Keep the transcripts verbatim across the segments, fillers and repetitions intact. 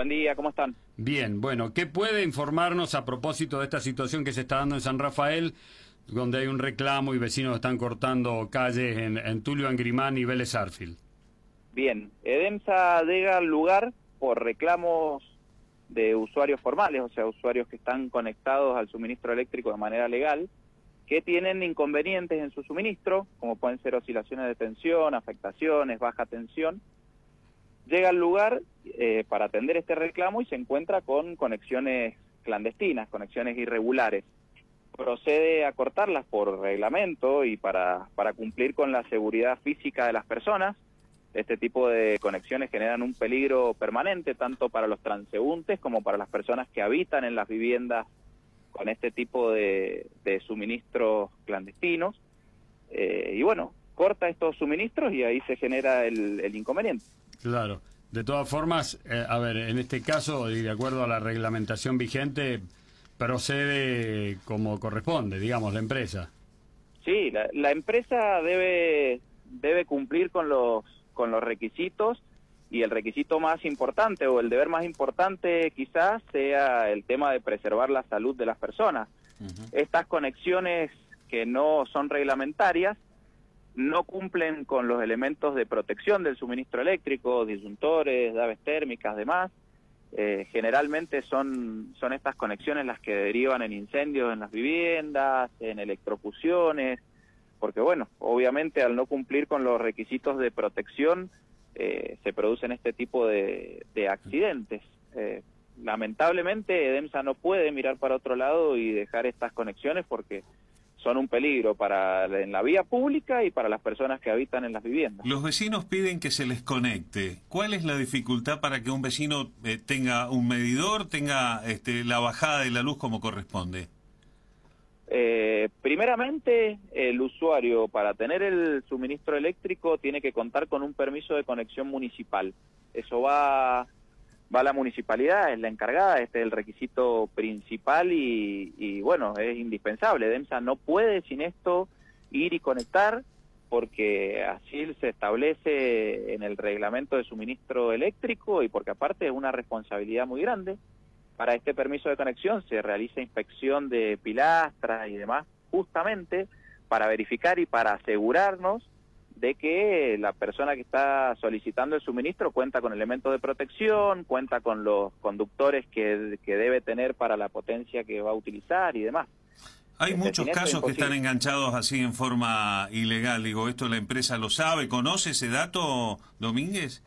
Buen día, ¿cómo están? Bien, bueno, ¿qué puede informarnos a propósito de esta situación que se está dando en San Rafael, donde hay un reclamo y vecinos están cortando calles en, en Tulio Angrimán y Vélez Sarsfield? Bien, EDEMSA llega al lugar por reclamos de usuarios formales, o sea, usuarios que están conectados al suministro eléctrico de manera legal, que tienen inconvenientes en su suministro, como pueden ser oscilaciones de tensión, afectaciones, baja tensión. Llega al lugar eh, para atender este reclamo y se encuentra con conexiones clandestinas, conexiones irregulares. Procede a cortarlas por reglamento y para, para cumplir con la seguridad física de las personas. Este tipo de conexiones generan un peligro permanente tanto para los transeúntes como para las personas que habitan en las viviendas con este tipo de, de suministros clandestinos. Eh, y bueno, corta estos suministros y ahí se genera el, el inconveniente. Claro. De todas formas, eh, a ver, en este caso, y de acuerdo a la reglamentación vigente, procede como corresponde, digamos, la empresa. Sí, la, la empresa debe, debe cumplir con los, con los requisitos, y el requisito más importante o el deber más importante quizás sea el tema de preservar la salud de las personas. Uh-huh. Estas conexiones que no son reglamentarias no cumplen con los elementos de protección del suministro eléctrico, disyuntores, llaves térmicas, demás. Eh, generalmente son, son estas conexiones las que derivan en incendios en las viviendas, en electrocuciones, porque bueno, obviamente al no cumplir con los requisitos de protección eh, se producen este tipo de, de accidentes. Eh, lamentablemente EDEMSA no puede mirar para otro lado y dejar estas conexiones porque son un peligro para en la vía pública y para las personas que habitan en las viviendas. Los vecinos piden que se les conecte. ¿Cuál es la dificultad para que un vecino eh, tenga un medidor, tenga este, la bajada de la luz como corresponde? Eh, primeramente, el usuario para tener el suministro eléctrico tiene que contar con un permiso de conexión municipal. Eso va... va a la municipalidad, es la encargada, este es el requisito principal y, y bueno, es indispensable. EDEMSA no puede sin esto ir y conectar porque así se establece en el reglamento de suministro eléctrico y porque aparte es una responsabilidad muy grande. Para este permiso de conexión se realiza inspección de pilastras y demás justamente para verificar y para asegurarnos de que la persona que está solicitando el suministro cuenta con elementos de protección, cuenta con los conductores que, que debe tener para la potencia que va a utilizar y demás. Hay este, muchos casos que están enganchados así en forma ilegal. Digo, ¿esto la empresa lo sabe? ¿Conoce ese dato, Domínguez?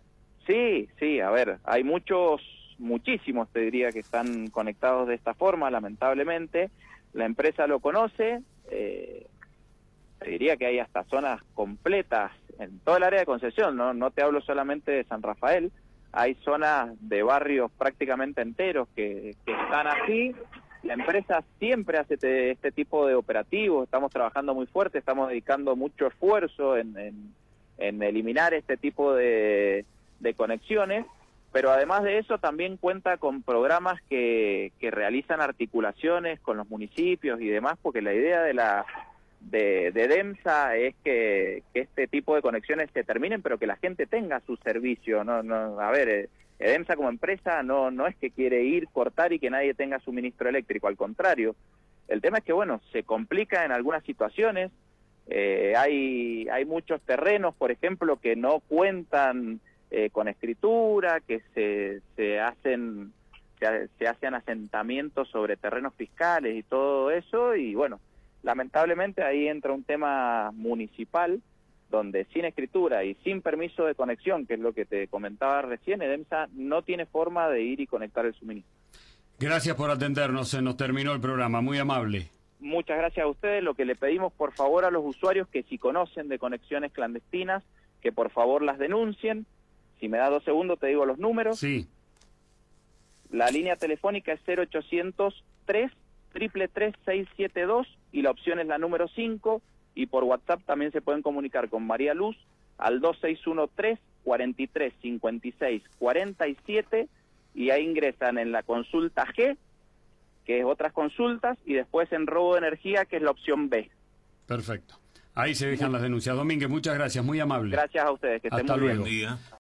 Sí, sí, a ver, hay muchos, muchísimos te diría que están conectados de esta forma, lamentablemente. La empresa lo conoce, eh, te diría que hay hasta zonas completas en toda el área de concesión, no no te hablo solamente de San Rafael, hay zonas de barrios prácticamente enteros que, que están así. La empresa siempre hace te, este tipo de operativos, estamos trabajando muy fuerte, estamos dedicando mucho esfuerzo en, en, en eliminar este tipo de, de conexiones, pero además de eso también cuenta con programas que, que realizan articulaciones con los municipios y demás, porque la idea de la de, de EDEMSA es que, que este tipo de conexiones se terminen, pero que la gente tenga su servicio. No, no, a ver, EDEMSA como empresa no, no es que quiere ir, cortar y que nadie tenga suministro eléctrico, al contrario. El tema es que, bueno, se complica en algunas situaciones. Eh, hay, hay muchos terrenos, por ejemplo, que no cuentan eh, con escritura, que se, se hacen se, se hacen asentamientos sobre terrenos fiscales y todo eso, y bueno, lamentablemente ahí entra un tema municipal donde sin escritura y sin permiso de conexión, que es lo que te comentaba recién, EDEMSA no tiene forma de ir y conectar el suministro. Gracias por atendernos, se nos terminó el programa, muy amable. Muchas gracias a ustedes. Lo que le pedimos por favor a los usuarios que si conocen de conexiones clandestinas, que por favor las denuncien. Si me da dos segundos te digo los números. Sí. La línea telefónica es cero ochocientos tres, tres tres tres, seis siete dos y la opción es la número cinco, y por WhatsApp también se pueden comunicar con María Luz al dos seis uno tres, cuatro tres cinco seis, cuatro siete y ahí ingresan en la consulta G, que es otras consultas, y después en robo de energía, que es la opción B. Perfecto. Ahí se dejan las denuncias. Domínguez, muchas gracias, muy amable. Gracias a ustedes, que estén Hasta muy luego. bien. Buen día.